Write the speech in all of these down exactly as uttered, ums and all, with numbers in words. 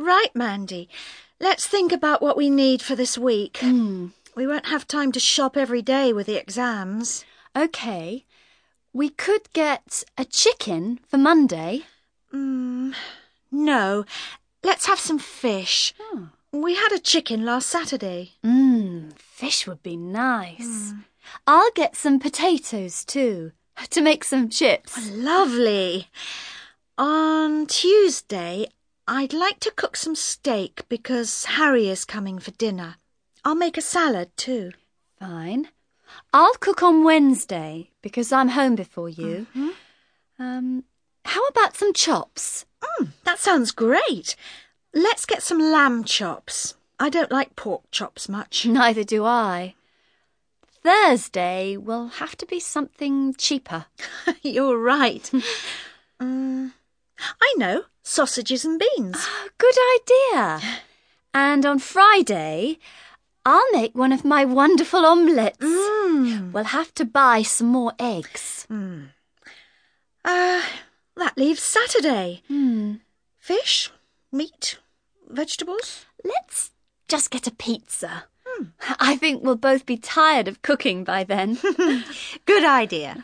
Right, Mandy. Let's think about what we need for this week. Mm. We won't have time to shop every day with the exams. OK. We could get a chicken for Monday. Mm, no. Let's have some fish. Oh. We had a chicken last Saturday. Mmm, fish would be nice. Mm. I'll get some potatoes too, to make some chips. Lovely. On Tuesday, I'd like to cook some steak because Harry is coming for dinner. I'll make a salad too. Fine. I'll cook on Wednesday because I'm home before you. Mm-hmm. Um, how about some chops? Mm, that sounds great. Let's get some lamb chops. I don't like pork chops much. Neither do I. Thursday will have to be something cheaper. You're right. um, I know, sausages and beans. Oh, good idea. And on Friday, I'll make one of my wonderful omelettes. Mm. We'll have to buy some more eggs. Mm. Uh, that leaves Saturday. Hmm. Fish, meat, vegetables. Let's just get a pizza. Hmm. I think we'll both be tired of cooking by then. Good idea.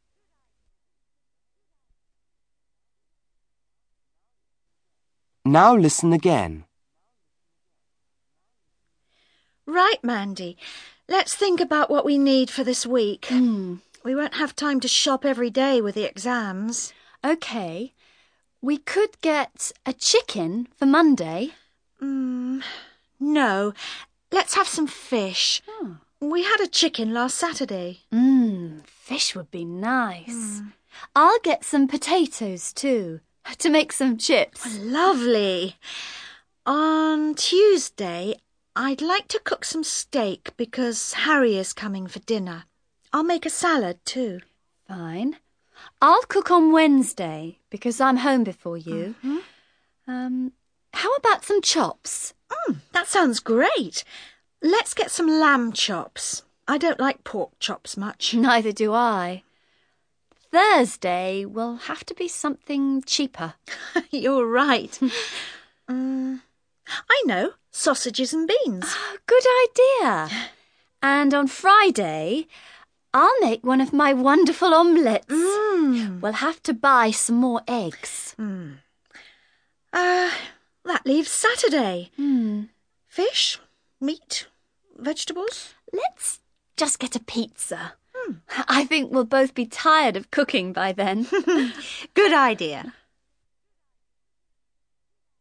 Now listen again. Right, Mandy. Let's think about what we need for this week. Mm. We won't have time to shop every day with the exams. OK. We could get a chicken for Monday. Mm, no. Let's have some fish. Oh. We had a chicken last Saturday. Mmm, fish would be nice. Mm. I'll get some potatoes too, to make some chips. Lovely. On Tuesday, I'd like to cook some steak because Harry is coming for dinner. I'll make a salad too. Fine. I'll cook on Wednesday because I'm home before you. Mm-hmm. Um, how about some chops? Mm, that sounds great. Let's get some lamb chops. I don't like pork chops much. Neither do I. Thursday will have to be something cheaper. You're right. um, I know, sausages and beans. Oh, good idea. And on Friday, I'll make one of my wonderful omelettes. Mm. We'll have to buy some more eggs. Mm. Uh, that leaves Saturday. Mm. Fish, meat, vegetables. Let's just get a pizza. Mm. I think we'll both be tired of cooking by then. Good idea.